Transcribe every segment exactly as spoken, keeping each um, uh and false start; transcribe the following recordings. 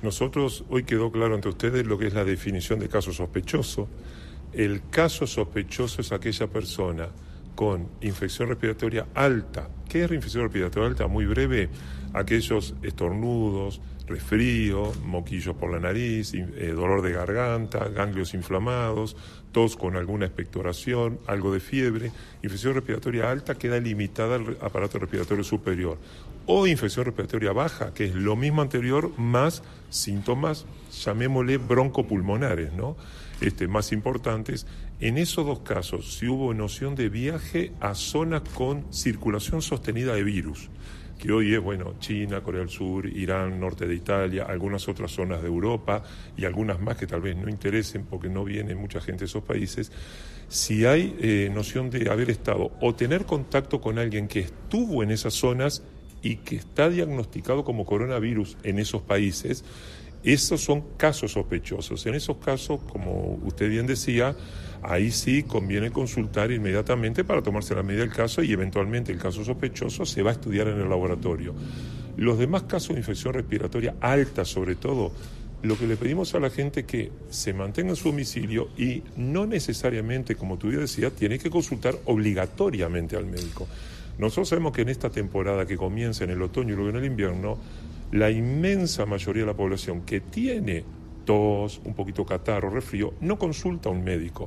Nosotros, hoy quedó claro ante ustedes lo que es la definición de caso sospechoso. El caso sospechoso es aquella persona con infección respiratoria alta. ¿Qué es la infección respiratoria alta? Muy breve, aquellos estornudos, resfrío, moquillos por la nariz, eh, dolor de garganta, ganglios inflamados, tos con alguna expectoración, algo de fiebre. Infección respiratoria alta queda limitada al aparato respiratorio superior. O infección respiratoria baja, que es lo mismo anterior, más síntomas, llamémosle broncopulmonares, ¿no? Este, más importantes. En esos dos casos, si hubo noción de viaje a zonas con circulación sostenida de virus, que hoy es, bueno, China, Corea del Sur, Irán, norte de Italia, algunas otras zonas de Europa y algunas más que tal vez no interesen porque no viene mucha gente de esos países. Si hay eh, noción de haber estado o tener contacto con alguien que estuvo en esas zonas y que está diagnosticado como coronavirus en esos países, esos son casos sospechosos. En esos casos, como usted bien decía, ahí sí conviene consultar inmediatamente para tomarse la medida del caso y eventualmente el caso sospechoso se va a estudiar en el laboratorio. Los demás casos de infección respiratoria alta, sobre todo, lo que le pedimos a la gente es que se mantenga en su domicilio y no necesariamente, como tú bien decías, tiene que consultar obligatoriamente al médico. Nosotros sabemos que en esta temporada que comienza en el otoño y luego en el invierno, la inmensa mayoría de la población que tiene tos, un poquito catarro, resfrío, no consulta a un médico.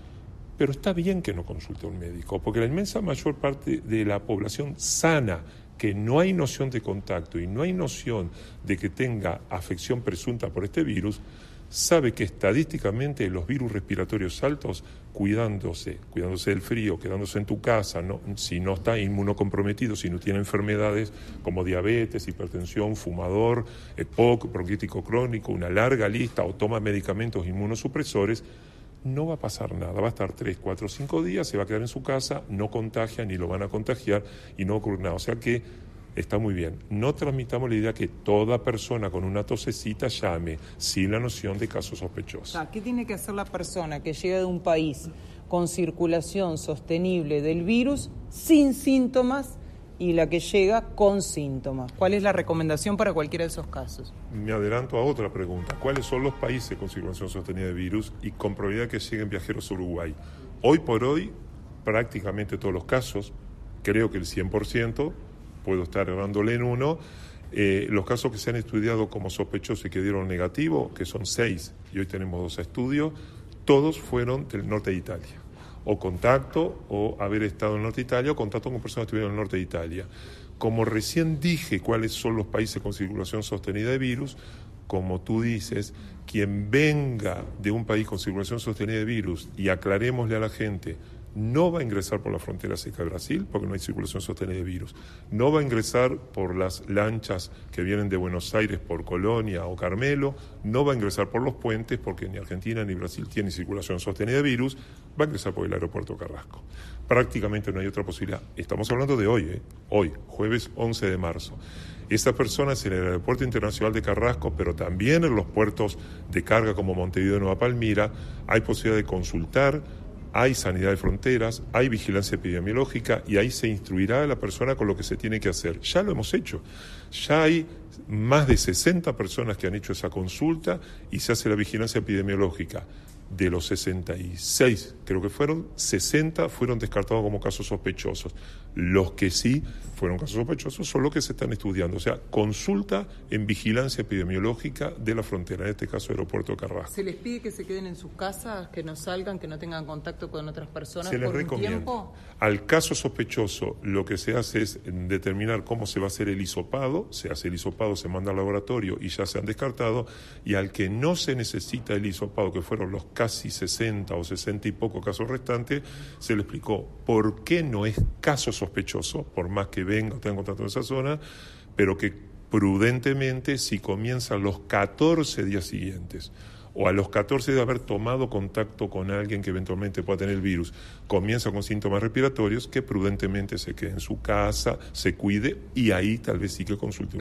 Pero está bien que no consulte a un médico, porque la inmensa mayor parte de la población sana, que no hay noción de contacto y no hay noción de que tenga afección presunta por este virus, sabe que estadísticamente los virus respiratorios altos, cuidándose, cuidándose del frío, quedándose en tu casa, ¿no? Si no está inmunocomprometido, si no tiene enfermedades como diabetes, hipertensión, fumador, E P O C, bronquítico crónico, una larga lista, o toma medicamentos inmunosupresores, no va a pasar nada, va a estar tres, cuatro, cinco días, se va a quedar en su casa, no contagia ni lo van a contagiar y no ocurre nada. O sea que está muy bien. No transmitamos la idea que toda persona con una tosecita llame sin la noción de casos sospechosos. ¿Qué tiene que hacer la persona que llega de un país con circulación sostenible del virus sin síntomas y la que llega con síntomas? ¿Cuál es la recomendación para cualquiera de esos casos? Me adelanto a otra pregunta. ¿Cuáles son los países con circulación sostenida de virus y con probabilidad que lleguen viajeros a Uruguay? Hoy por hoy, prácticamente todos los casos, creo que el cien por ciento, puedo estar errándole en uno, eh, los casos que se han estudiado como sospechosos y que dieron negativo, que son seis, y hoy tenemos dos estudios, todos fueron del norte de Italia. O contacto, o haber estado en el norte de Italia, o contacto con personas que estuvieron en el norte de Italia. Como recién dije cuáles son los países con circulación sostenida de virus, como tú dices, quien venga de un país con circulación sostenida de virus, y aclarémosle a la gente, no va a ingresar por la frontera seca de Brasil, porque no hay circulación sostenida de virus. No va a ingresar por las lanchas que vienen de Buenos Aires por Colonia o Carmelo. No va a ingresar por los puentes, porque ni Argentina ni Brasil tienen circulación sostenida de virus. Va a ingresar por el aeropuerto Carrasco. Prácticamente no hay otra posibilidad. Estamos hablando de hoy, ¿eh? Hoy, jueves once de marzo. Estas personas en el aeropuerto internacional de Carrasco, pero también en los puertos de carga como Montevideo y Nueva Palmira, hay posibilidad de consultar. Hay sanidad de fronteras, hay vigilancia epidemiológica y ahí se instruirá a la persona con lo que se tiene que hacer. Ya lo hemos hecho. Ya hay más de sesenta personas que han hecho esa consulta y se hace la vigilancia epidemiológica. De los sesenta y seis, creo que fueron, sesenta fueron descartados como casos sospechosos. Los que sí fueron casos sospechosos son los que se están estudiando. O sea, consulta en vigilancia epidemiológica de la frontera, en este caso aeropuerto de Carrasco. ¿Se les pide que se queden en sus casas, que no salgan, que no tengan contacto con otras personas se les por un recomienda. tiempo? Al caso sospechoso, lo que se hace es determinar cómo se va a hacer el hisopado. Se hace el hisopado, se manda al laboratorio y ya se han descartado. Y al que no se necesita el hisopado, que fueron los casi sesenta o sesenta y poco casos restantes, se le explicó por qué no es caso sospechoso, por más que venga o tenga contacto en esa zona, pero que prudentemente, si comienzan los catorce días siguientes o a los catorce de haber tomado contacto con alguien que eventualmente pueda tener el virus, comienza con síntomas respiratorios, que prudentemente se quede en su casa, se cuide y ahí tal vez sí que consulte.